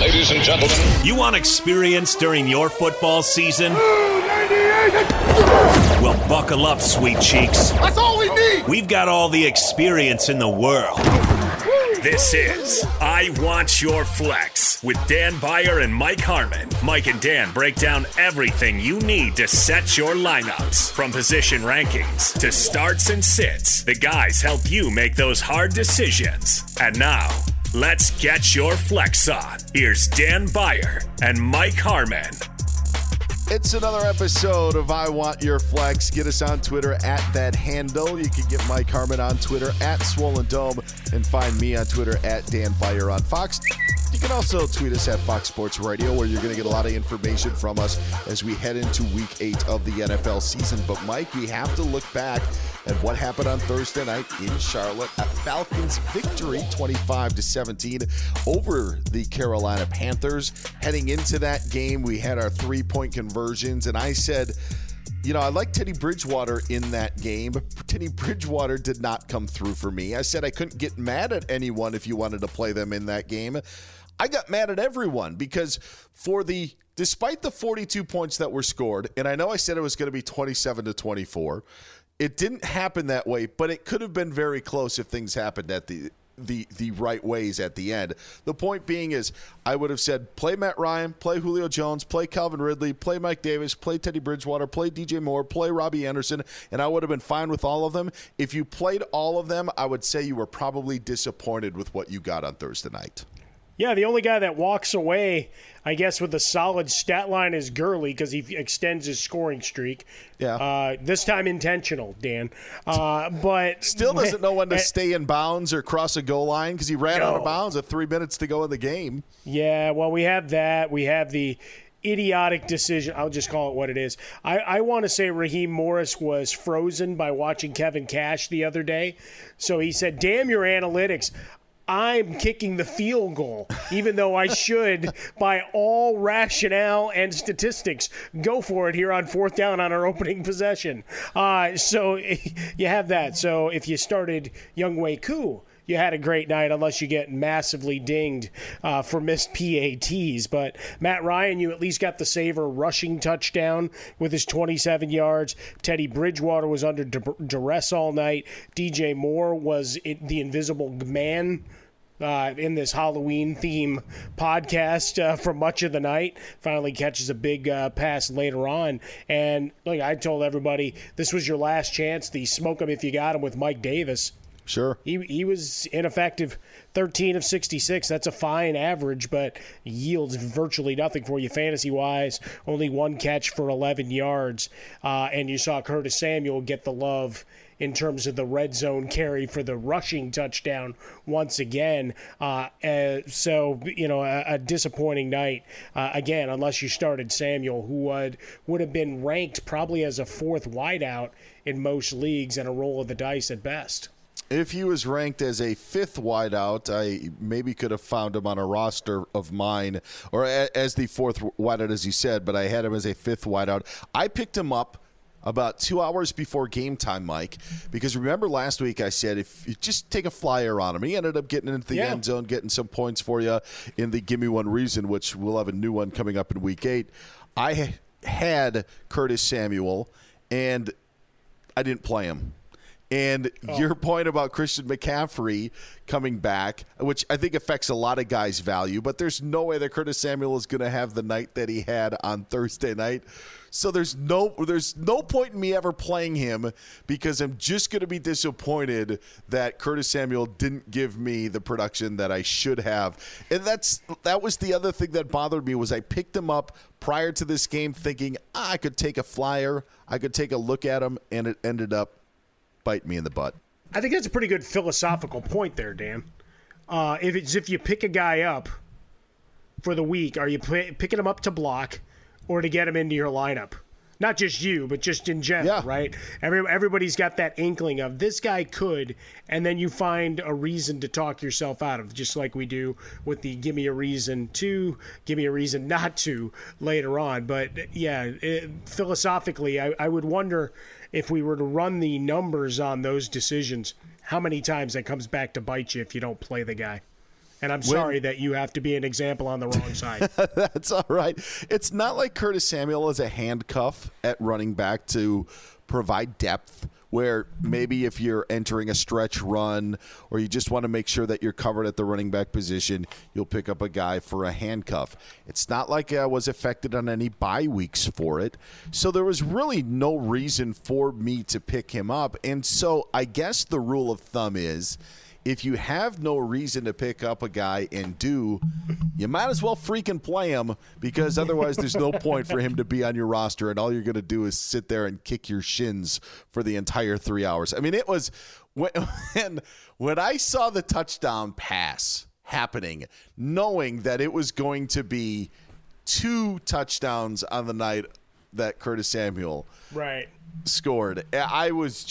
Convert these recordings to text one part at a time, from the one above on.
Ladies and gentlemen. You want experience during your football season? Well, buckle up, sweet cheeks. That's all we need. We've got all the experience in the world. This is I Want Your Flex with Dan Beyer and Mike Harmon. Mike and Dan break down everything you need to set your lineups. From position rankings to starts and sits, the guys help you make those hard decisions. And now, let's get your flex on. Here's Dan Beyer and Mike Harmon. It's another episode of I Want Your Flex. Get us on Twitter at that handle. You can get Mike Harmon on Twitter at Swollen Dome and find me on Twitter at Dan Beyer on Fox. You can also tweet us at Fox Sports Radio, where you're going to get a lot of information from us as we head into Week 8 of the NFL season. But, Mike, we have to look back at what happened on Thursday night in Charlotte. A Falcons victory, 25-17, over the Carolina Panthers. Heading into that game, we had our three-point conversions, and I said, you know, I like Teddy Bridgewater in that game, but Teddy Bridgewater did not come through for me. I said I couldn't get mad at anyone if you wanted to play them in that game. I got mad at everyone because despite the 42 points that were scored, and I know I said it was going to be 27-24, it didn't happen that way, but it could have been very close if things happened at the right ways at the end. The point being is I would have said play Matt Ryan, play Julio Jones, play Calvin Ridley, play Mike Davis, play Teddy Bridgewater, play DJ Moore, play Robbie Anderson, and I would have been fine with all of them. If you played all of them, I would say you were probably disappointed with what you got on Thursday night. Yeah, the only guy that walks away, I guess, with a solid stat line is Gurley because he extends his scoring streak. Yeah. This time intentional, Dan. But still doesn't know when to stay in bounds or cross a goal line because he ran out of bounds with 3 minutes to go in the game. Yeah, well, we have that. We have the idiotic decision. I'll just call it what it is. I want to say Raheem Morris was frozen by watching Kevin Cash the other day. So he said, damn your analytics. I'm kicking the field goal, even though I should, by all rationale and statistics, go for it here on fourth down on our opening possession. So you have that. So if you started Younghoe Koo, you had a great night unless you get massively dinged for missed PATs. But Matt Ryan, you at least got the saver rushing touchdown with his 27 yards. Teddy Bridgewater was under duress all night. DJ Moore was the invisible man in this Halloween theme podcast for much of the night. Finally catches a big pass later on. And look, I told everybody this was your last chance. The smoke him if you got him with Mike Davis. Sure. He was ineffective, 13 of 66. That's a fine average, but yields virtually nothing for you fantasy-wise. Only one catch for 11 yards. And you saw Curtis Samuel get the love in terms of the red zone carry for the rushing touchdown once again. So, you know, a disappointing night, again, unless you started Samuel, who would have been ranked probably as a fourth wideout in most leagues and a roll of the dice at best. If he was ranked as a fifth wideout, I maybe could have found him on a roster of mine, or as the fourth wideout, as you said, but I had him as a fifth wideout. I picked him up about 2 hours before game time, Mike, because remember last week I said if you just take a flyer on him, he ended up getting into the end zone, getting some points for you in the Give Me One Reason, which we'll have a new one coming up in Week 8. I had Curtis Samuel, and I didn't play him. And your point about Christian McCaffrey coming back, which I think affects a lot of guys' value, but there's no way that Curtis Samuel is going to have the night that he had on Thursday night. So there's no point in me ever playing him because I'm just going to be disappointed that Curtis Samuel didn't give me the production that I should have. And that was the other thing that bothered me was I picked him up prior to this game thinking I could take a flyer, I could take a look at him, and it ended up bite me in the butt. I think that's a pretty good philosophical point there, Dan. If you pick a guy up for the week, are you picking him up to block or to get him into your lineup? Not just you, but just in general, right? Everybody's got that inkling of this guy could, and then you find a reason to talk yourself out of, just like we do with the give me a reason to, give me a reason not to later on. But, philosophically, I would wonder if we were to run the numbers on those decisions, how many times that comes back to bite you if you don't play the guy. And I'm sorry that you have to be an example on the wrong side. That's all right. It's not like Curtis Samuel is a handcuff at running back to provide depth, where maybe if you're entering a stretch run or you just want to make sure that you're covered at the running back position, you'll pick up a guy for a handcuff. It's not like I was affected on any bye weeks for it. So there was really no reason for me to pick him up. And so I guess the rule of thumb is, if you have no reason to pick up a guy and you might as well freaking play him, because otherwise there's no point for him to be on your roster, and all you're going to do is sit there and kick your shins for the entire 3 hours. I mean, it was when I saw the touchdown pass happening, knowing that it was going to be 2 touchdowns on the night that Curtis Samuel scored, I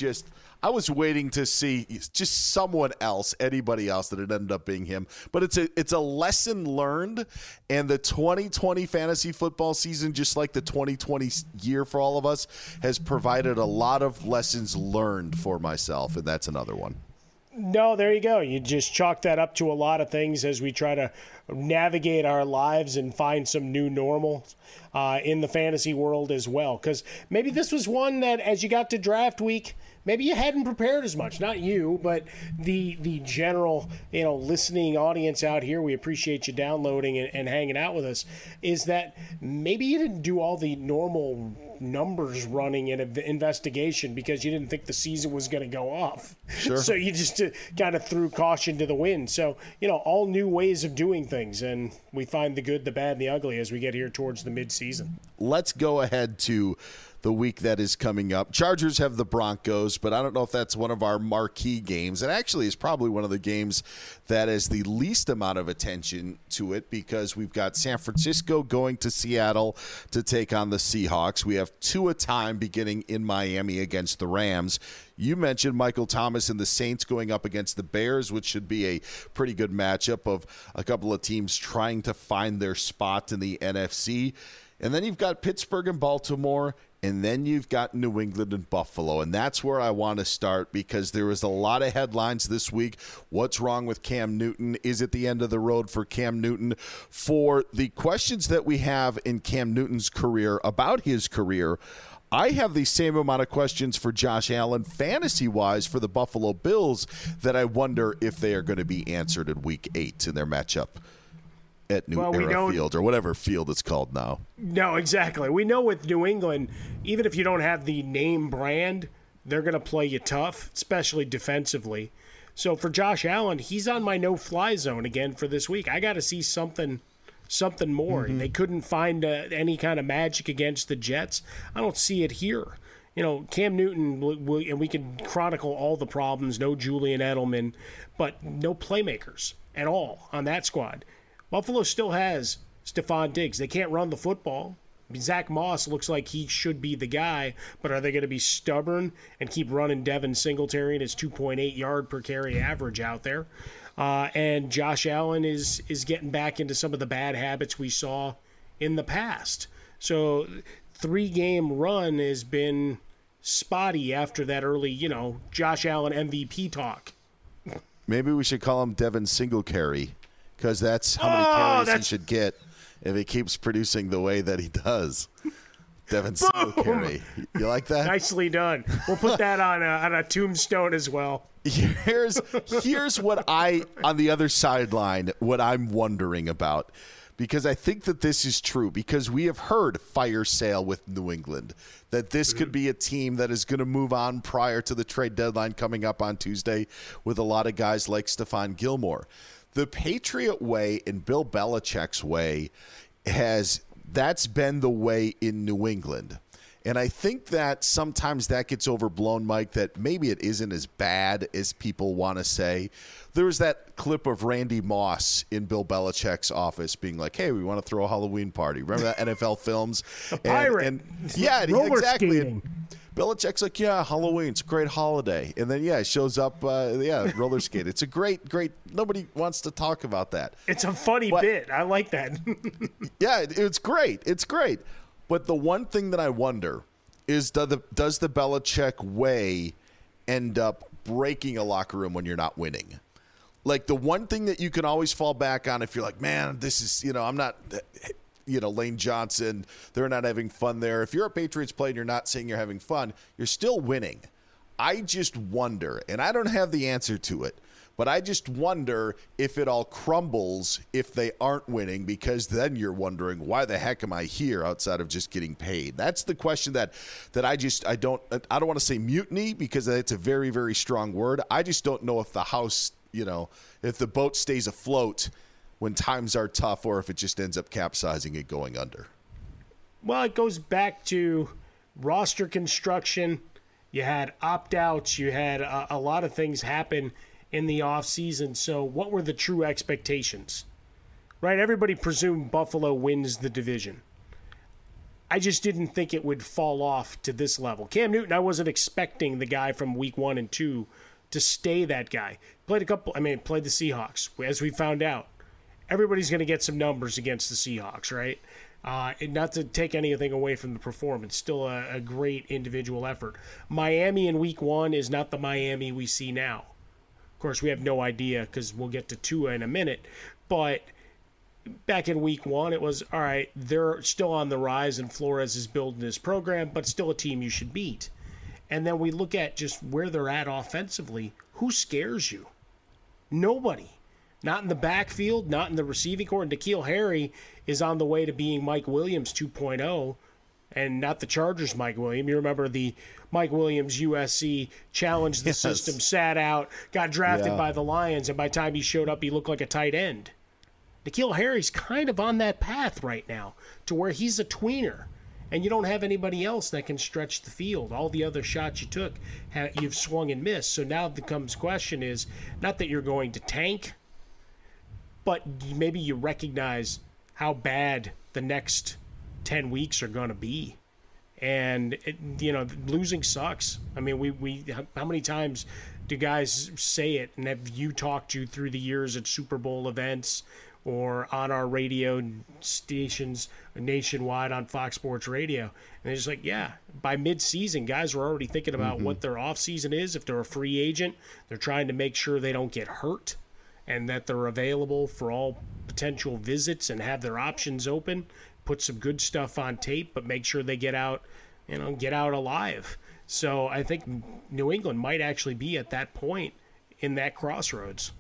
was waiting to see just someone else, anybody else that it ended up being him. But it's a lesson learned, and the 2020 fantasy football season, just like the 2020 year for all of us, has provided a lot of lessons learned for myself, and that's another one. No, there you go. You just chalk that up to a lot of things as we try to navigate our lives and find some new normal in the fantasy world as well. Because maybe this was one that, as you got to draft week, maybe you hadn't prepared as much. Not you, but the general listening audience out here. We appreciate you downloading and hanging out with us. Is that maybe you didn't do all the normal numbers running in an investigation because you didn't think the season was going to go off. Sure. So you just kind of threw caution to the wind. So, all new ways of doing things, and we find the good, the bad, and the ugly as we get here towards the mid-season. Let's go ahead to the week that is coming up. Chargers have the Broncos, but I don't know if that's one of our marquee games. And actually, it's probably one of the games that has the least amount of attention to it, because we've got San Francisco going to Seattle to take on the Seahawks. We have 2 a time beginning in Miami against the Rams. You mentioned Michael Thomas and the Saints going up against the Bears, which should be a pretty good matchup of a couple of teams trying to find their spot in the NFC. And then you've got Pittsburgh and Baltimore, and then you've got New England and Buffalo. And that's where I want to start, because there was a lot of headlines this week. What's wrong with Cam Newton? Is it the end of the road for Cam Newton? For the questions that we have in Cam Newton's career, about his career, I have the same amount of questions for Josh Allen fantasy-wise for the Buffalo Bills that I wonder if they are going to be answered in Week 8 in their matchup at New Era Field, or whatever field it's called now. No, exactly. We know with New England, even if you don't have the name brand, they're going to play you tough, especially defensively. So for Josh Allen, he's on my no-fly zone again for this week. I got to see something more. Mm-hmm. They couldn't find any kind of magic against the Jets. I don't see it here. Cam Newton, and we can chronicle all the problems, no Julian Edelman, but no playmakers at all on that squad. Buffalo still has Stephon Diggs. They can't run the football. Zach Moss looks like he should be the guy, but are they going to be stubborn and keep running Devin Singletary and his 2.8 yard per carry average out there? And Josh Allen is getting back into some of the bad habits we saw in the past. So 3-game run has been spotty after that early, Josh Allen MVP talk. Maybe we should call him Devin Singletary, because that's how many carries he should get if he keeps producing the way that he does. Devin Singletary. You like that? Nicely done. We'll put that on a tombstone as well. Here's what on the other sideline, what I'm wondering about, because I think that this is true, because we have heard fire sale with New England, that this could be a team that is going to move on prior to the trade deadline coming up on Tuesday with a lot of guys like Stephon Gilmore. The Patriot way and Bill Belichick's way that's been the way in New England. And I think that sometimes that gets overblown, Mike, that maybe it isn't as bad as people want to say. There was that clip of Randy Moss in Bill Belichick's office being like, hey, we want to throw a Halloween party. Remember that NFL Films? A pirate. And yeah, exactly. Skating. Belichick's like, yeah, Halloween's a great holiday. And then, it shows up, roller skate. It's a great, nobody wants to talk about that. It's a funny bit. I like that. Yeah, it's great. It's great. But the one thing that I wonder is, does the Belichick way end up breaking a locker room when you're not winning? Like, the one thing that you can always fall back on if you're like, man, this is, I'm not, Lane Johnson, they're not having fun there. If you're a Patriots player and you're not saying you're having fun, you're still winning. I just wonder, and I don't have the answer to it, but I just wonder if it all crumbles if they aren't winning, because then you're wondering, why the heck am I here outside of just getting paid? That's the question that I don't want to say mutiny, because it's a very, very strong word. I just don't know if the house, if the boat stays afloat when times are tough, or if it just ends up capsizing and going under. Well, it goes back to roster construction. You had opt-outs. You had a lot of things happen in the offseason. So what were the true expectations? Right? Everybody presumed Buffalo wins the division. I just didn't think it would fall off to this level. Cam Newton, I wasn't expecting the guy from week 1 and 2 to stay that guy. Played the Seahawks, as we found out. Everybody's going to get some numbers against the Seahawks, right? And not to take anything away from the performance, still a great individual effort. Miami in week 1 is not the Miami we see now. Of course, we have no idea, because we'll get to Tua in a minute. But back in week 1, it was, all right, they're still on the rise, and Flores is building his program, but still a team you should beat. And then we look at just where they're at offensively. Who scares you? Nobody. Not in the backfield, not in the receiving corps. N'Keal Harry is on the way to being Mike Williams 2.0, and not the Chargers Mike Williams. You remember the Mike Williams USC challenged the system, sat out, got drafted by the Lions, and by the time he showed up, he looked like a tight end. N'Keal Harry's kind of on that path right now to where he's a tweener, and you don't have anybody else that can stretch the field. All the other shots you took, you've swung and missed. So now the question is, not that you're going to tank, but maybe you recognize how bad the next 10 weeks are going to be. And, losing sucks. I mean, we how many times do guys say it, and have you talked to through the years at Super Bowl events or on our radio stations nationwide on Fox Sports Radio? And they're just like, yeah, by mid-season, guys are already thinking about what their off-season is. If they're a free agent, they're trying to make sure they don't get hurt, and that they're available for all potential visits and have their options open, put some good stuff on tape, but make sure they get out alive. So I think New England might actually be at that point in that crossroads.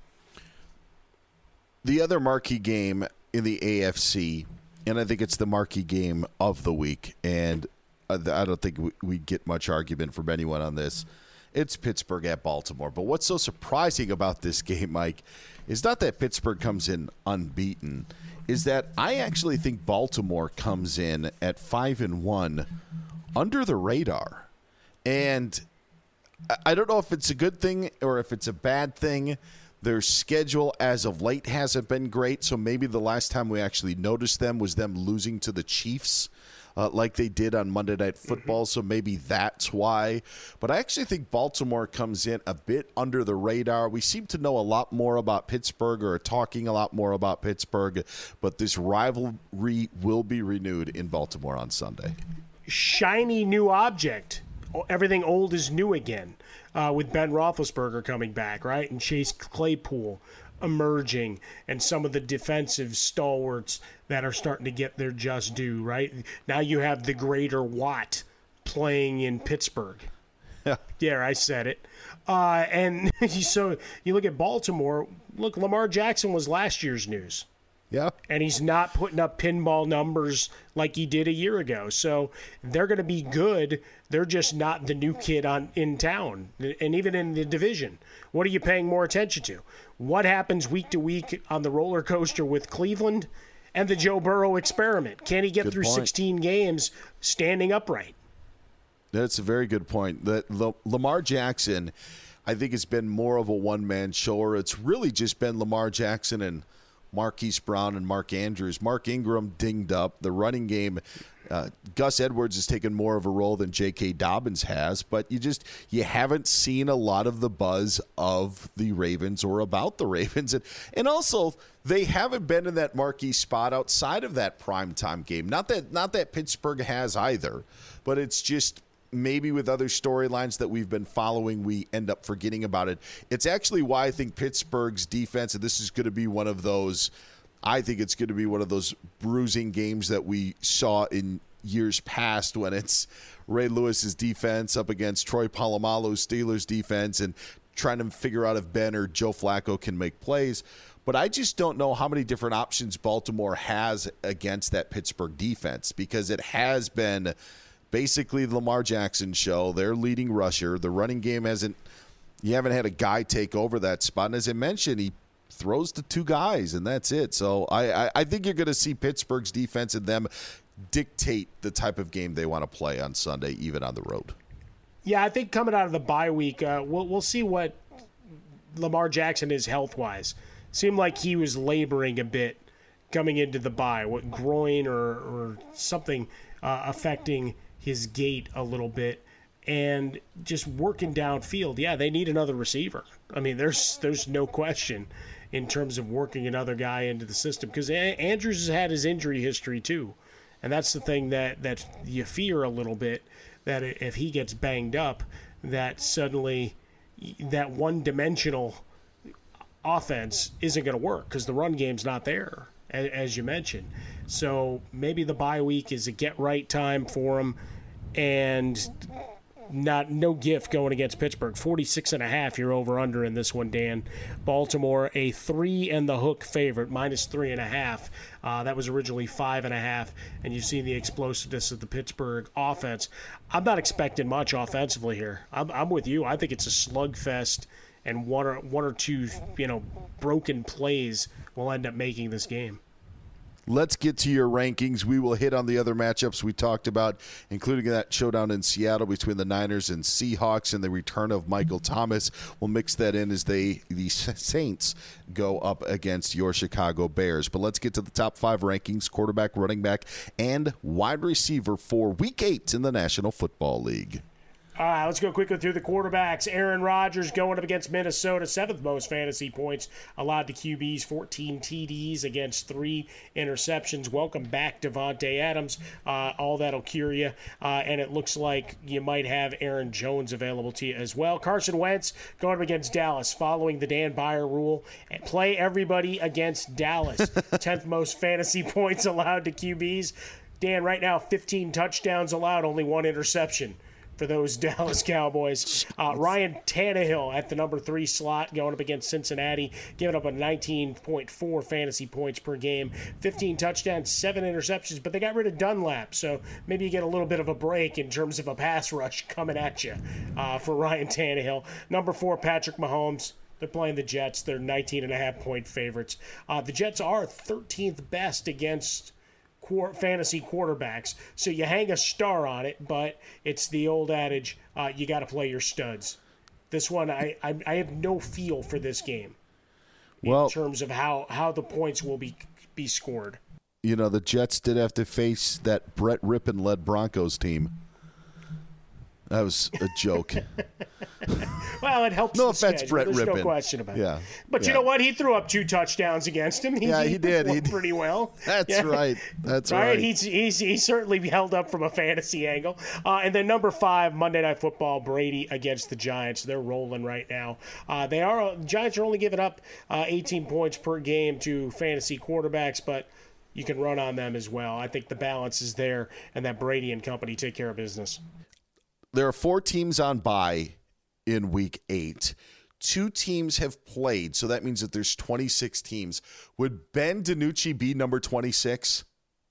The other marquee game in the AFC, and I think it's the marquee game of the week, and I don't think we get much argument from anyone on this. It's Pittsburgh at Baltimore. But what's so surprising about this game, Mike, is not that Pittsburgh comes in unbeaten, is that I actually think Baltimore comes in at 5-1 under the radar. And I don't know if it's a good thing or if it's a bad thing. Their schedule as of late hasn't been great, so maybe the last time we actually noticed them was them losing to the Chiefs. Like they did on Monday Night Football, so maybe that's why. But I actually think Baltimore comes in a bit under the radar. We seem to know a lot more about Pittsburgh, or are talking a lot more about Pittsburgh, but this rivalry will be renewed in Baltimore on Sunday. Shiny new object. Everything old is new again, with Ben Roethlisberger coming back, right? And Chase Claypool emerging, and some of the defensive stalwarts that are starting to get their just due, right? Now you have the greater Watt playing in Pittsburgh. Yeah, I said it. And so you look at Baltimore. Look, Lamar Jackson was last year's news. Yeah. And he's not putting up pinball numbers like he did a year ago. So they're going to be good. They're just not the new kid in town. And even in the division, what are you paying more attention to? What happens week to week on the roller coaster with Cleveland and the Joe Burrow experiment? Can he get through 16 games standing upright? That's a very good point. Lamar Jackson, I think, has been more of a one-man show, or it's really just been Lamar Jackson and Marquise Brown and Mark Andrews. Mark Ingram dinged up. The running game, Gus Edwards has taken more of a role than J.K. Dobbins has, but you haven't seen a lot of the buzz of the Ravens or about the Ravens. And also, they haven't been in that marquee spot outside of that primetime game. Not that Pittsburgh has either, but it's just maybe with other storylines that we've been following, we end up forgetting about it. It's actually why I think Pittsburgh's defense, and this is going to be one of those, I think it's going to be one of those bruising games that we saw in years past when it's Ray Lewis's defense up against Troy Polamalu's Steelers defense and trying to figure out if Ben or Joe Flacco can make plays. But I just don't know how many different options Baltimore has against that Pittsburgh defense, because it has been basically the Lamar Jackson show. Their leading rusher. The running game you haven't had a guy take over that spot. And as I mentioned, he throws to two guys, and that's it. So I think you're going to see Pittsburgh's defense and them dictate the type of game they want to play on Sunday, even on the road. Yeah, I think coming out of the bye week, we'll see what Lamar Jackson is health-wise. Seemed like he was laboring a bit coming into the bye, what groin or something affecting his gait a little bit, and just working downfield. Yeah, they need another receiver. I mean, there's no question in terms of working another guy into the system, because Andrews has had his injury history too, and that's the thing that you fear a little bit, that if he gets banged up, that suddenly that one-dimensional offense isn't going to work because the run game's not there, as you mentioned. So maybe the bye week is a get-right time for him, and no gift going against Pittsburgh. 46.5 you're over-under in this one, Dan. Baltimore, a 3 and the hook favorite, -3.5. That was originally 5.5, and you've seen the explosiveness of the Pittsburgh offense. I'm not expecting much offensively here. I'm with you. I think it's a slugfest, and one or two, broken plays will end up making this game. Let's get to your rankings. We will hit on the other matchups we talked about, including that showdown in Seattle between the Niners and Seahawks and the return of Michael Thomas. We'll mix that in as the Saints go up against your Chicago Bears. But let's get to the top 5 rankings, quarterback, running back, and wide receiver for Week 8 in the National Football League. All right, let's go quickly through the quarterbacks. Aaron Rodgers going up against Minnesota, 7th most fantasy points allowed to QBs, 14 TDs against 3 interceptions. Welcome back, Devontae Adams. All that'll cure you. And it looks like you might have Aaron Jones available to you as well. Carson Wentz going up against Dallas, following the Dan Beyer rule. And play everybody against Dallas. 10th most fantasy points allowed to QBs. Dan, right now, 15 touchdowns allowed, only 1 interception for those Dallas Cowboys. Ryan Tannehill at the number 3 slot going up against Cincinnati, giving up a 19.4 fantasy points per game, 15 touchdowns, 7 interceptions, but they got rid of Dunlap, so maybe you get a little bit of a break in terms of a pass rush coming at you for Ryan Tannehill. Number 4, Patrick Mahomes. They're playing the Jets. They're 19.5-point favorites. The Jets are 13th best against fantasy quarterbacks, so you hang a star on it, but it's the old adage, you got to play your studs. This one, I have no feel for this game in terms of how the points will be scored. The Jets did have to face that Brett Rippon-led Broncos team. That was a joke. Well, it helps. No offense, Brett There's Rippon. No question about it. But you know what? He threw up 2 touchdowns against him. He did. He did pretty well. That's right. That's right. He certainly held up from a fantasy angle. And then number 5, Monday Night Football, Brady against the Giants. They're rolling right now. The Giants are only giving up 18 points per game to fantasy quarterbacks, but you can run on them as well. I think the balance is there, and that Brady and company take care of business. There are 4 teams on bye in Week 8. 2 teams have played, so that means that there's 26 teams. Would Ben DiNucci be number 26?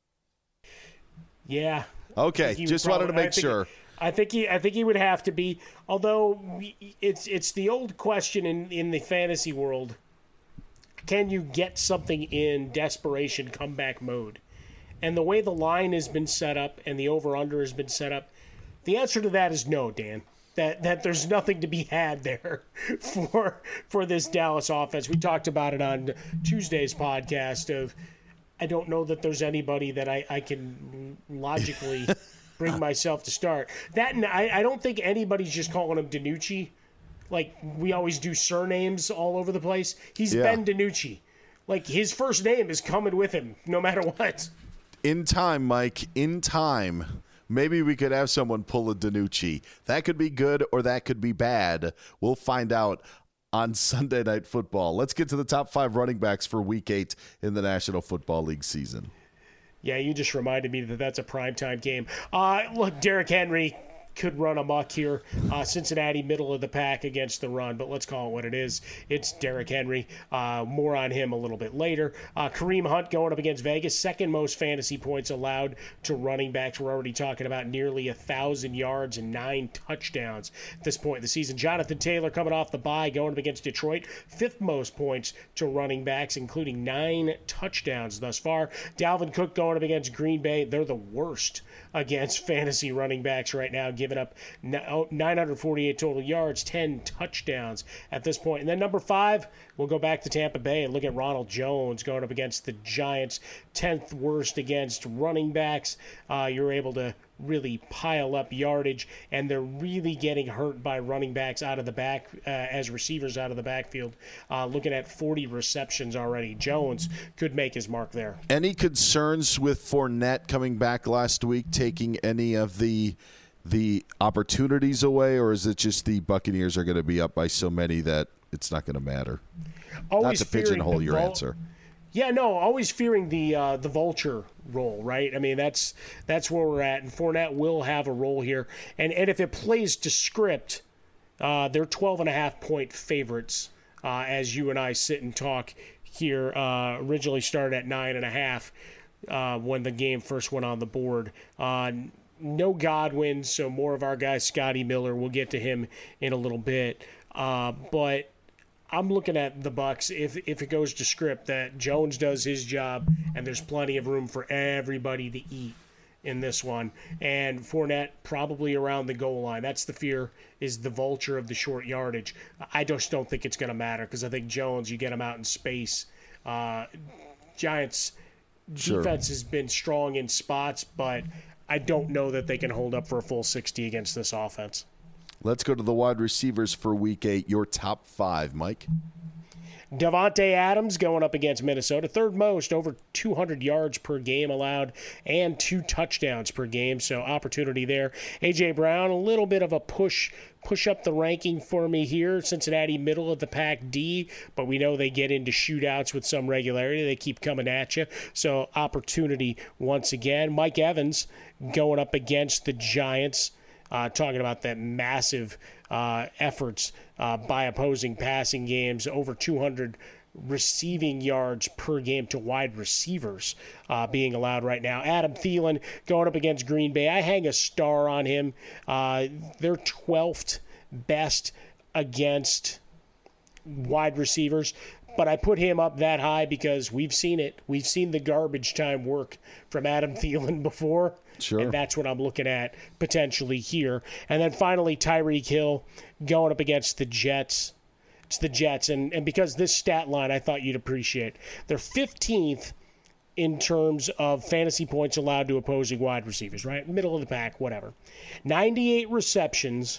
Yeah. Okay, just wanted to make sure. I think he would have to be. Although it's the old question in the fantasy world: can you get something in desperation comeback mode? And the way the line has been set up and the over/under has been set up, the answer to that is no, Dan. That there's nothing to be had there for this Dallas offense. We talked about it on Tuesday's podcast of I don't know that there's anybody that I can logically bring myself to start. That and I don't think anybody's just calling him DiNucci. Like we always do surnames all over the place. He's Ben DiNucci. Like his first name is coming with him no matter what. In time, Mike, in time, maybe we could have someone pull a DiNucci. That could be good or that could be bad. We'll find out on Sunday Night Football. Let's get to the top 5 running backs for Week 8 in the National Football League season. Yeah, you just reminded me that that's a primetime game. Look, Derrick Henry could run amok here. Cincinnati, middle of the pack against the run, but let's call it what it is. It's Derrick Henry. More on him a little bit later. Kareem Hunt going up against Vegas, second most fantasy points allowed to running backs. We're already talking about nearly 1,000 yards and 9 touchdowns at this point in the season. Jonathan Taylor coming off the bye, going up against Detroit, fifth most points to running backs, including 9 touchdowns thus far. Dalvin Cook going up against Green Bay. They're the worst against fantasy running backs right now, giving up 948 total yards, 10 touchdowns at this point. And then number 5, we'll go back to Tampa Bay and look at Ronald Jones going up against the Giants, 10th worst against running backs. You're able to really pile up yardage, and they're really getting hurt by running backs out of the back as receivers out of the backfield. Looking at 40 receptions already. Jones could make his mark there. Any concerns with Fournette coming back last week, taking any of the opportunities away, or is it just the Buccaneers are going to be up by so many that it's not going to matter? Always not to pigeonhole your answer. Yeah, no, always fearing the vulture role, right? I mean, that's where we're at, and Fournette will have a role here. And if it plays to script, they're 12.5-point favorites as you and I sit and talk here. Originally started at 9.5 when the game first went on the board. No Godwin, so more of our guy Scotty Miller. We'll get to him in a little bit, but I'm looking at the Bucs if it goes to script that Jones does his job and there's plenty of room for everybody to eat in this one, and Fournette probably around the goal line. That's the fear, is the vulture of the short yardage. I just don't think it's going to matter because I think Jones, you get him out in space. Giants defense has been strong in spots, but I don't know that they can hold up for a full 60 against this offense. Let's go to the wide receivers for Week 8. Your top 5, Mike. Davante Adams going up against Minnesota, third most, over 200 yards per game allowed and 2 touchdowns per game, so opportunity there. A.J. Brown, a little bit of a push up the ranking for me here. Cincinnati, middle of the pack D, but we know they get into shootouts with some regularity. They keep coming at you, so opportunity once again. Mike Evans going up against the Giants. Talking about that massive efforts by opposing passing games, over 200 receiving yards per game to wide receivers being allowed right now. Adam Thielen going up against Green Bay. I hang a star on him. They're 12th best against wide receivers, but I put him up that high because we've seen it. We've seen the garbage time work from Adam Thielen before. Sure. And that's what I'm looking at potentially here. And then finally, Tyreek Hill going up against the Jets. It's the Jets. And because this stat line I thought you'd appreciate. They're 15th in terms of fantasy points allowed to opposing wide receivers, right? Middle of the pack, whatever. 98 receptions,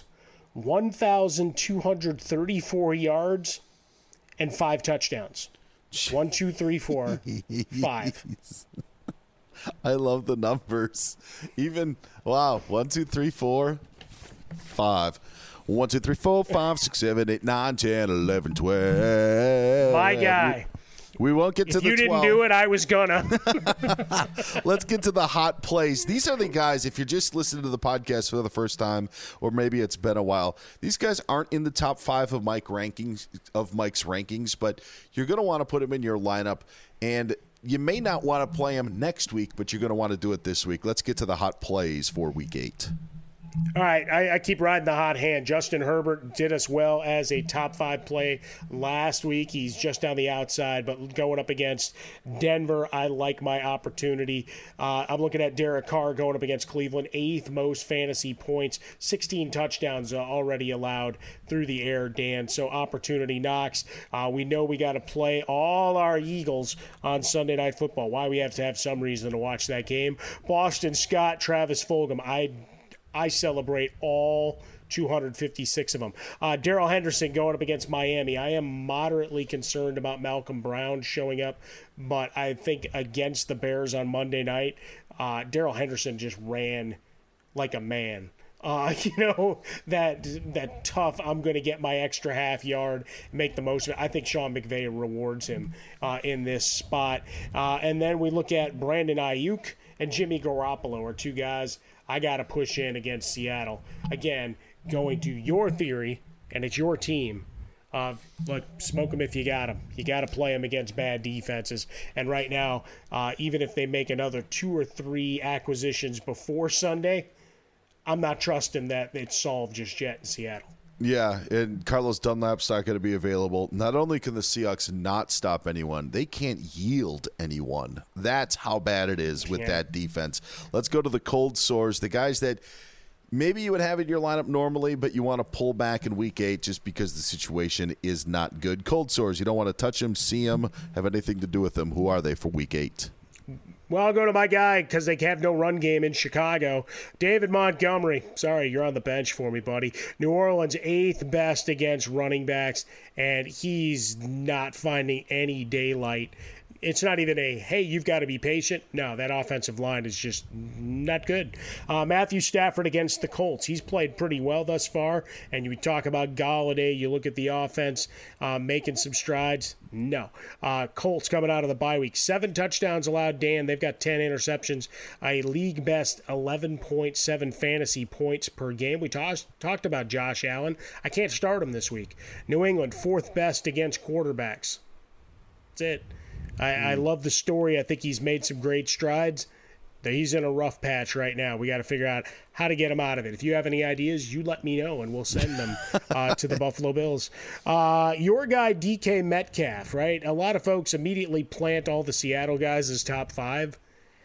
1,234 yards, and 5 touchdowns. 1, 2, 3, 4, 5. I love the numbers. Even, wow, 1, 2, 3, 4, 5. 1, 2, 3, 4, 5, 6, 7, 8, 9, 10, 11, 12. My guy. We won't get to the 12. If you didn't do it, I was gonna. Let's get to the hot plays. These are the guys, if you're just listening to the podcast for the first time, or maybe it's been a while, these guys aren't in the top 5 of Mike's rankings, but you're going to want to put them in your lineup, and you may not want to play them next week, but you're going to want to do it this week. Let's get to the hot plays for Week 8. All right, I keep riding the hot hand. Justin Herbert did us well as a top 5 play last week. He's just on the outside, but going up against Denver, I like my opportunity. I'm looking at Derek Carr going up against Cleveland, 8th most fantasy points, 16 touchdowns already allowed through the air, Dan. So opportunity knocks. We know we got to play all our Eagles on Sunday Night Football. Why we have to have some reason to watch that game. Boston Scott, Travis Fulgham. I celebrate all 256 of them. Darrell Henderson going up against Miami. I am moderately concerned about Malcolm Brown showing up, but I think against the Bears on Monday night, Darrell Henderson just ran like a man. That tough, I'm going to get my extra half yard, make the most of it. I think Sean McVay rewards him in this spot. And then we look at Brandon Ayuk and Jimmy Garoppolo are two guys I got to push in against Seattle. Again, going to your theory, and it's your team. Look, smoke them if you got them. You got to play them against bad defenses. And right now, even if they make another 2 or 3 acquisitions before Sunday, I'm not trusting that it's solved just yet in Seattle. Yeah, and Carlos Dunlap's not going to be available. Not only can the Seahawks not stop anyone, they can't yield anyone. That's how bad it is with that defense. Let's go to the cold sores, the guys that maybe you would have in your lineup normally, but you want to pull back in Week 8 just because the situation is not good. Cold sores, you don't want to touch them, see them, have anything to do with them. Who are they for Week 8? Well, I'll go to my guy because they have no run game in Chicago. David Montgomery. Sorry, you're on the bench for me, buddy. New Orleans 8th best against running backs, and he's not finding any daylight. It's not even a, hey, you've got to be patient. No, that offensive line is just not good. Matthew Stafford against the Colts. He's played pretty well thus far. And you talk about Galladay. You look at the offense making some strides. No. Colts coming out of the bye week. 7 touchdowns allowed, Dan. They've got 10 interceptions. A league best 11.7 fantasy points per game. We talked about Josh Allen. I can't start him this week. New England 4th best against quarterbacks. That's it. I love the story. I think he's made some great strides. He's in a rough patch right now. We got to figure out how to get him out of it. If you have any ideas, you let me know, and we'll send them to the Buffalo Bills. Your guy, DK Metcalf, right? A lot of folks immediately plant all the Seattle guys as top 5.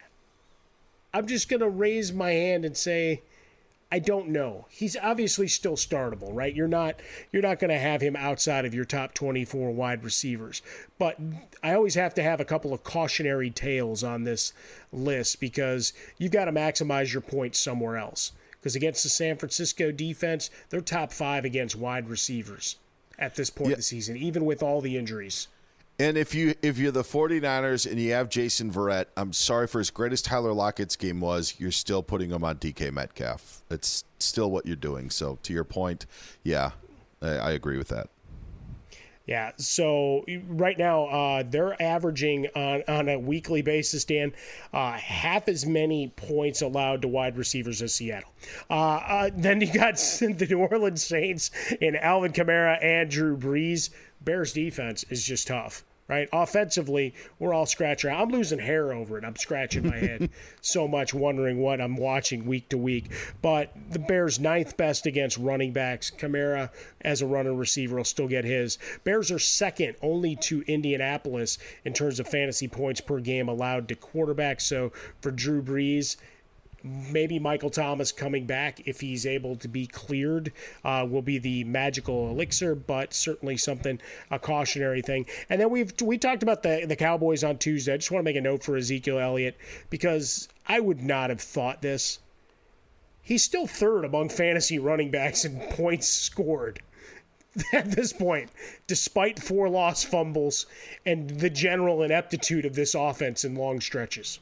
I'm just going to raise my hand and say, I don't know. He's obviously still startable, right? You're not going to have him outside of your top 24 wide receivers. But I always have to have a couple of cautionary tales on this list because you've got to maximize your points somewhere else. Because against the San Francisco defense, they're top 5 against wide receivers at this point of the season, even with all the injuries. And if you're the 49ers and you have Jason Verrett, I'm sorry for as great as Tyler Lockett's game was, you're still putting him on DK Metcalf. It's still what you're doing. So to your point, yeah, I agree with that. Yeah, so right now they're averaging on a weekly basis, Dan, half as many points allowed to wide receivers as Seattle. Then you got the New Orleans Saints in Alvin Kamara and Drew Brees. Bears defense is just tough. Right? Offensively, we're all scratching. I'm losing hair over it. I'm scratching my head so much, wondering what I'm watching week to week. But the Bears 9th best against running backs. Kamara, as a runner receiver, will still get his. Bears are second only to Indianapolis in terms of fantasy points per game allowed to quarterbacks. So for Drew Brees, maybe Michael Thomas coming back, if he's able to be cleared, will be the magical elixir, but certainly a cautionary thing. And then we talked about the Cowboys on Tuesday. I just want to make a note for Ezekiel Elliott because I would not have thought this. He's still 3rd among fantasy running backs in points scored at this point, despite 4 lost fumbles and the general ineptitude of this offense in long stretches.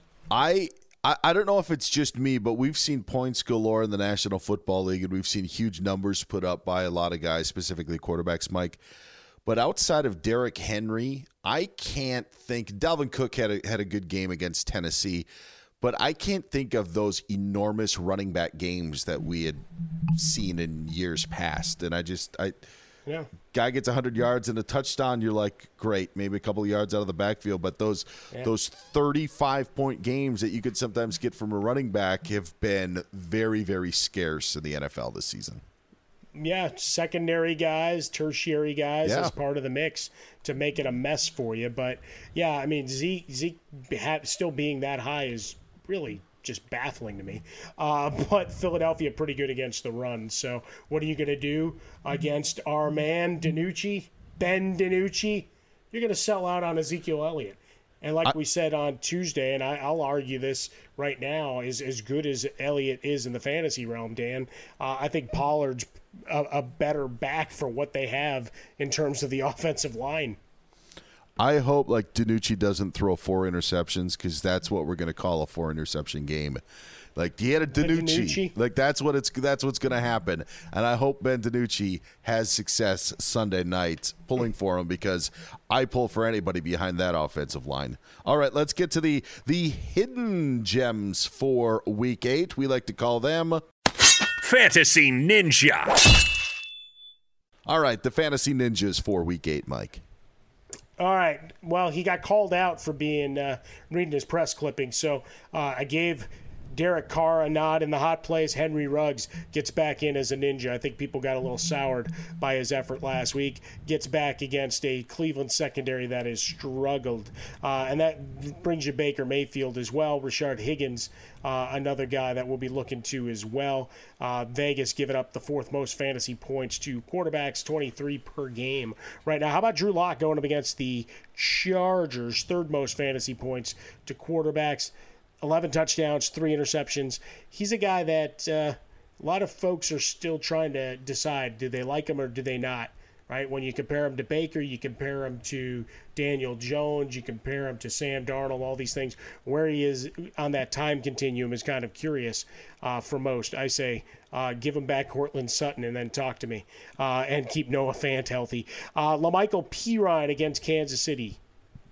I don't know if it's just me, but we've seen points galore in the National Football League, and we've seen huge numbers put up by a lot of guys, specifically quarterbacks, Mike. But outside of Derrick Henry, I can't think. Dalvin Cook had a good game against Tennessee, but I can't think of those enormous running back games that we had seen in years past. And guy gets 100 yards and a touchdown, you're like, great, maybe a couple of yards out of the backfield. But those 35-point games that you could sometimes get from a running back have been very, very scarce in the NFL this season. Yeah, secondary guys, tertiary guys as part of the mix to make it a mess for you. But, yeah, I mean, Zeke still being that high is really just baffling to me. But Philadelphia pretty good against the run. So what are you going to do against our man DiNucci, Ben DiNucci? You're going to sell out on Ezekiel Elliott. And like we said on Tuesday, and I'll argue this right now, is as good as Elliott is in the fantasy realm, Dan, I think Pollard's a better back for what they have in terms of the offensive line. I hope like DiNucci doesn't throw 4 interceptions because that's what we're going to call a 4-interception game. Like he had a DiNucci. Like that's what's going to happen. And I hope Ben DiNucci has success Sunday night pulling for him because I pull for anybody behind that offensive line. All right, let's get to the hidden gems for Week 8. We like to call them Fantasy Ninja. All right, the Fantasy Ninjas for Week 8, Mike. All right. Well, he got called out for being reading his press clipping, so I gave Derek Carr a nod in the hot place. Henry Ruggs gets back in as a ninja. I think people got a little soured by his effort last week. Gets back against a Cleveland secondary that has struggled. And that brings you Baker Mayfield as well. Rashard Higgins, another guy that we'll be looking to as well. Vegas giving up the 4th most fantasy points to quarterbacks, 23 per game right now. How about Drew Lock going up against the Chargers, 3rd most fantasy points to quarterbacks? 11 touchdowns, 3 interceptions. He's a guy that a lot of folks are still trying to decide, do they like him or do they not, right? When you compare him to Baker, you compare him to Daniel Jones, you compare him to Sam Darnold, all these things. Where he is on that time continuum is kind of curious for most. I say give him back Cortland Sutton and then talk to me and keep Noah Fant healthy. LaMichael Pirine against Kansas City.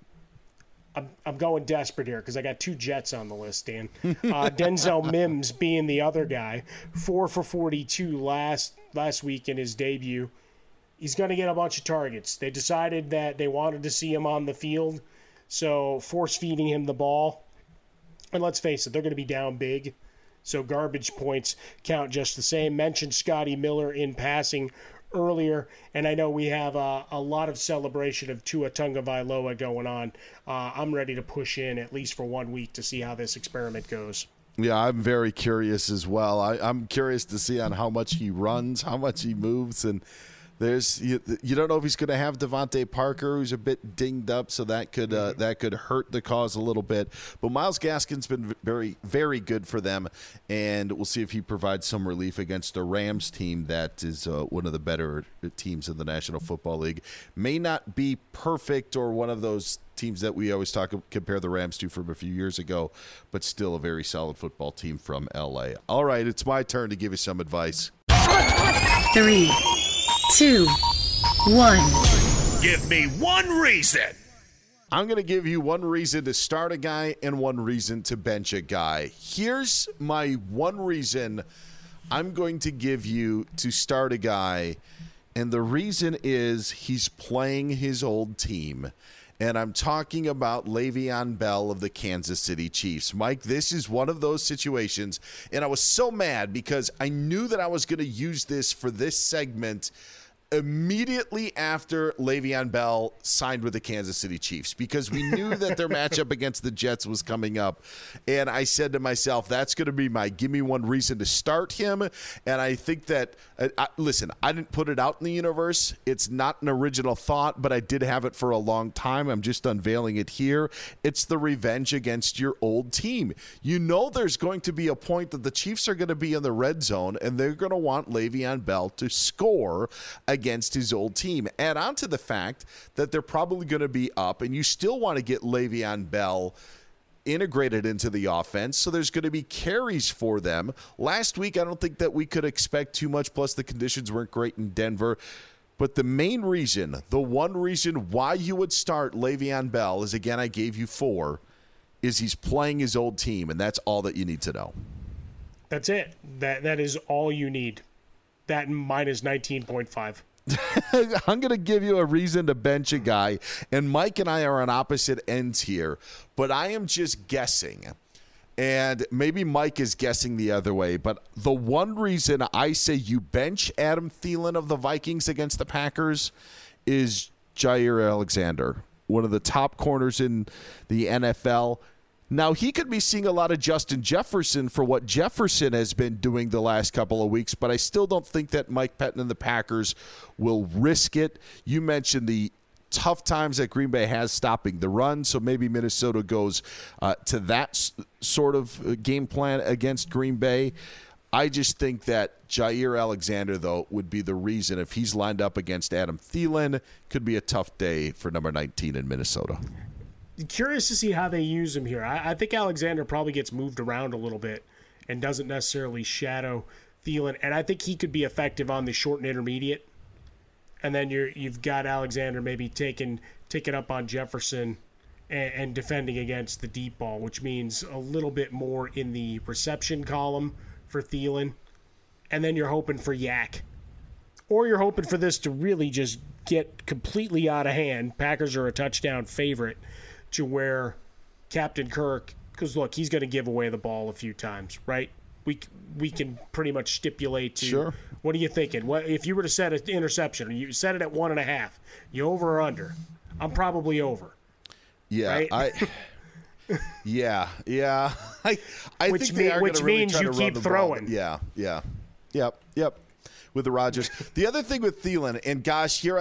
I'm going desperate here because I got 2 Jets on the list, Dan. Denzel Mims being the other guy, 4 for 42 last week in his debut. He's going to get a bunch of targets. They decided that they wanted to see him on the field, so force-feeding him the ball. And let's face it, they're going to be down big, so garbage points count just the same. Mentioned Scotty Miller in passing earlier, and I know we have a lot of celebration of Tua Tagovailoa going on. I'm ready to push in at least for 1 week to see how this experiment goes. Yeah, I'm very curious as well. I'm curious to see on how much he runs, how much he moves, and you don't know if he's going to have Devontae Parker, who's a bit dinged up, so that could hurt the cause a little bit. But Myles Gaskin's been very, very good for them, and we'll see if he provides some relief against a Rams team that is one of the better teams in the National Football League. May not be perfect or one of those teams that we always compare the Rams to from a few years ago, but still a very solid football team from L.A. All right, it's my turn to give you some advice. 3, 2, 1. Give me one reason. I'm going to give you one reason to start a guy and one reason to bench a guy. Here's my one reason I'm going to give you to start a guy, and the reason is he's playing his old team. And I'm talking about Le'Veon Bell of the Kansas City Chiefs. Mike, this is one of those situations, and I was so mad because I knew that I was going to use this for this segment immediately after Le'Veon Bell signed with the Kansas City Chiefs because we knew that their matchup against the Jets was coming up. And I said to myself, that's going to be my give me one reason to start him. And I think that, listen, I didn't put it out in the universe. It's not an original thought, but I did have it for a long time. I'm just unveiling it here. It's the revenge against your old team. You know there's going to be a point that the Chiefs are going to be in the red zone, and they're going to want Le'Veon Bell to score against his old team. Add on to the fact that they're probably going to be up, and you still want to get Le'Veon Bell integrated into the offense, so there's going to be carries for them. Last week, I don't think that we could expect too much, plus the conditions weren't great in Denver. But the main reason, the one reason why you would start Le'Veon Bell is, again, I gave you 4, is he's playing his old team, and that's all that you need to know. That's it. That is all you need. That minus 19.5. I'm going to give you a reason to bench a guy, and Mike and I are on opposite ends here, but I am just guessing, and maybe Mike is guessing the other way, but the one reason I say you bench Adam Thielen of the Vikings against the Packers is Jair Alexander, one of the top corners in the NFL. Now, he could be seeing a lot of Justin Jefferson for what Jefferson has been doing the last couple of weeks, but I still don't think that Mike Pettin and the Packers will risk it. You mentioned the tough times that Green Bay has stopping the run, so maybe Minnesota goes to that sort of game plan against Green Bay. I just think that Jair Alexander, though, would be the reason. If he's lined up against Adam Thielen, could be a tough day for number 19 in Minnesota. Curious to see how they use him here. I think Alexander probably gets moved around a little bit and doesn't necessarily shadow Thielen, and I think he could be effective on the short and intermediate. And then you've got Alexander maybe taking up on Jefferson and defending against the deep ball, which means a little bit more in the reception column for Thielen. And then you're hoping for Yak. Or you're hoping for this to really just get completely out of hand. Packers are a touchdown favorite to where Captain Kirk, because look, he's going to give away the ball a few times, right? We can pretty much stipulate to. Sure. What are you thinking? What if you were to set an interception? You set it at 1.5. You over or under? I'm probably over. Yeah, right? Yeah. I Which think they are which really means try you to keep run the throwing. Ball. Yeah. Yep. With the Rodgers. The other thing with Thielen, and gosh, here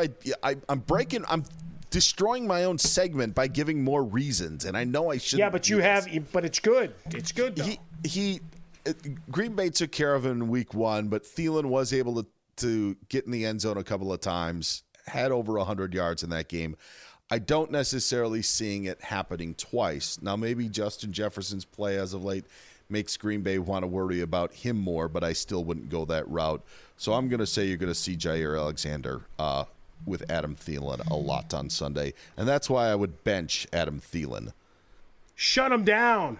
I'm destroying my own segment by giving more reasons, and I know I shouldn't. Yeah, but it's good. It's good though. He Green Bay took care of him in week 1, but Thielen was able to get in the end zone a couple of times, had over 100 yards in that game. I don't necessarily seeing it happening twice. Now, maybe Justin Jefferson's play as of late makes Green Bay want to worry about him more, but I still wouldn't go that route. So I'm going to say you're going to see Jair Alexander with Adam Thielen a lot on Sunday, and that's why I would bench Adam Thielen. Shut him down.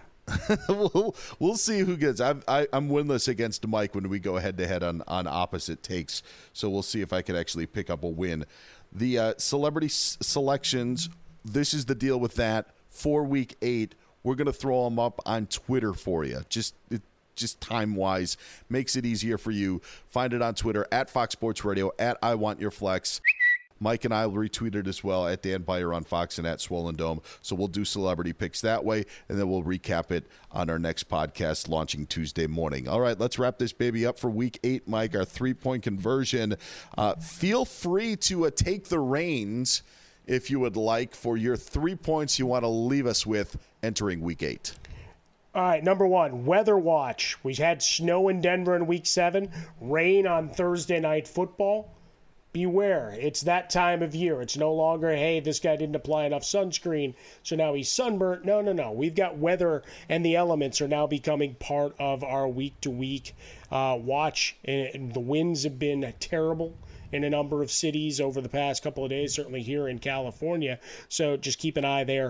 We'll see who gets. I'm winless against Mike when we go head-to-head on opposite takes, so we'll see if I can actually pick up a win. The celebrity selections, this is the deal with that. For Week 8, we're going to throw them up on Twitter for you. Just time-wise, makes it easier for you. Find it on Twitter, at Fox Sports Radio, at I Want Your Flex. Mike and I will retweet it as well, at Dan Beyer on Fox and at Swollen Dome. So we'll do celebrity picks that way, and then we'll recap it on our next podcast launching Tuesday morning. All right, let's wrap this baby up for Week 8, Mike, our three-point conversion. Feel free to take the reins, if you would like, for your 3 points you want to leave us with entering Week 8. All right, number 1, weather watch. We had snow in Denver in Week 7, rain on Thursday Night Football. Beware, it's that time of year. It's no longer, hey, this guy didn't apply enough sunscreen, so now he's sunburnt. No. We've got weather, and the elements are now becoming part of our week-to-week watch. And the winds have been terrible in a number of cities over the past couple of days, certainly here in California. So just keep an eye there.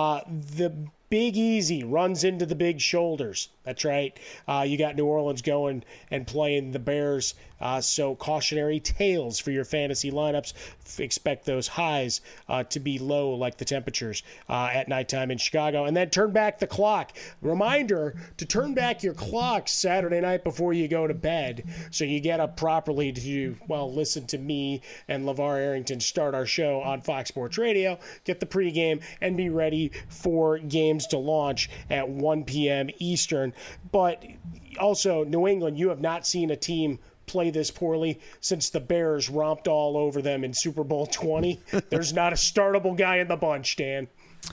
The Big Easy runs into the big shoulders. That's right. You got New Orleans going and playing the Bears. So cautionary tales for your fantasy lineups. Expect those highs to be low like the temperatures at nighttime in Chicago. And then turn back the clock. Reminder to turn back your clock Saturday night before you go to bed so you get up properly to, listen to me and LeVar Arrington start our show on Fox Sports Radio, get the pregame, and be ready for games to launch at 1 p.m. Eastern. But also, New England, you have not seen a team play this poorly since the Bears romped all over them in Super Bowl 20. There's not a startable guy in the bunch, Dan.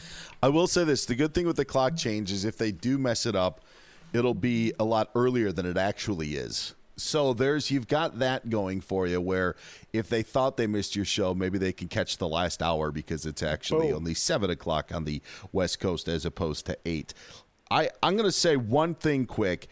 I will say this. The good thing with the clock change is if they do mess it up, it'll be a lot earlier than it actually is. So you've got that going for you where if they thought they missed your show, maybe they can catch the last hour because it's actually only 7 o'clock on the West Coast as opposed to 8. I'm going to say one thing quick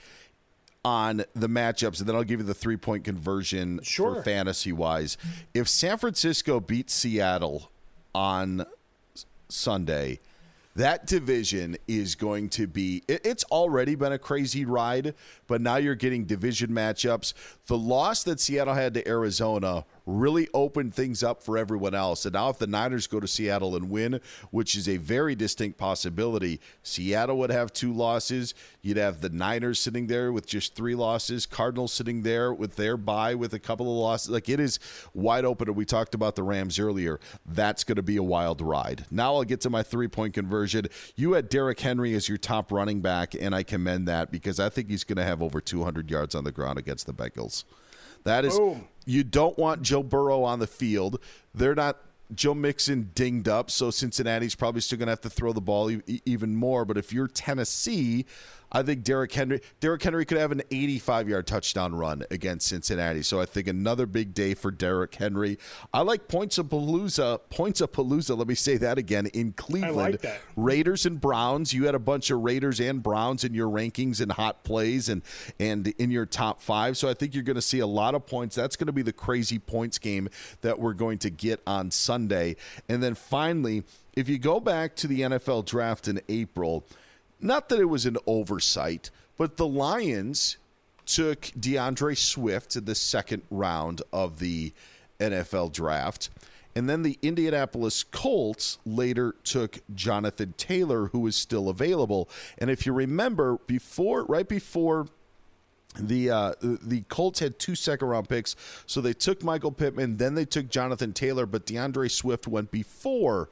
on the matchups, and then I'll give you the 3-point conversion for fantasy-wise. If San Francisco beats Seattle on Sunday, that division is going to be – it's already been a crazy ride, but now you're getting division matchups. The loss that Seattle had to Arizona really opened things up for everyone else. And now if the Niners go to Seattle and win, which is a very distinct possibility, Seattle would have 2 losses. You'd have the Niners sitting there with just 3 losses, Cardinals sitting there with their bye with a couple of losses. Like, it is wide open. And we talked about the Rams earlier. That's going to be a wild ride. Now I'll get to my 3-point conversion. You had Derrick Henry as your top running back, and I commend that because I think he's going to have over 200 yards on the ground against the Bengals. That is, you don't want Joe Burrow on the field. They're not Joe Mixon dinged up, so Cincinnati's probably still going to have to throw the ball even more. But if you're Tennessee, I think Derrick Henry could have an 85-yard touchdown run against Cincinnati. So I think another big day for Derrick Henry. I like Points-a-Palooza. Let me say that again in Cleveland. I like that. Raiders and Browns. You had a bunch of Raiders and Browns in your rankings and hot plays and in your top 5. So I think you're going to see a lot of points. That's going to be the crazy points game that we're going to get on Sunday. And then finally, if you go back to the NFL draft in April, not that it was an oversight, but the Lions took DeAndre Swift in the second round of the NFL draft. And then the Indianapolis Colts later took Jonathan Taylor, who was still available. And if you remember, right before the Colts had 2 second-round picks, so they took Michael Pittman, then they took Jonathan Taylor, but DeAndre Swift went before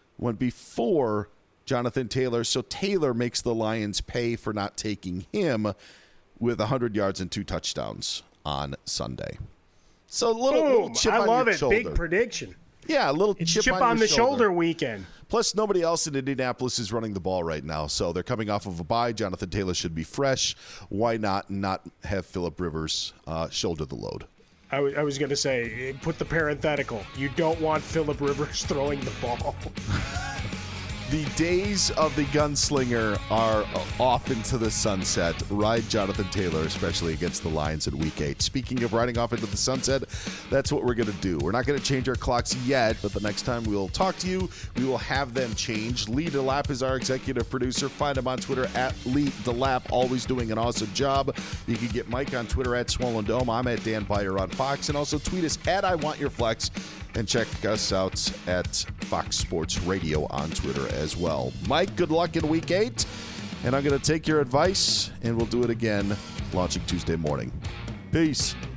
Jonathan Taylor, so Taylor makes the Lions pay for not taking him with 100 yards and 2 touchdowns on Sunday. So a little chip on your shoulder. Big prediction. Yeah, a little chip on the shoulder weekend. Plus, nobody else in Indianapolis is running the ball right now, so they're coming off of a bye. Jonathan Taylor should be fresh. Why not have Phillip Rivers shoulder the load? I was going to say, put the parenthetical. You don't want Phillip Rivers throwing the ball. The days of the gunslinger are off into the sunset. Ride Jonathan Taylor, especially against the Lions in Week 8. Speaking of riding off into the sunset, that's what we're going to do. We're not going to change our clocks yet, but the next time we'll talk to you, we will have them changed. Lee DeLapp is our executive producer. Find him on Twitter at Lee DeLapp, always doing an awesome job. You can get Mike on Twitter at Swollen Dome. I'm at Dan Beyer on Fox, and also tweet us at I Want Your Flex. And check us out at Fox Sports Radio on Twitter as well. Mike, good luck in Week 8. And I'm going to take your advice, and we'll do it again launching Tuesday morning. Peace.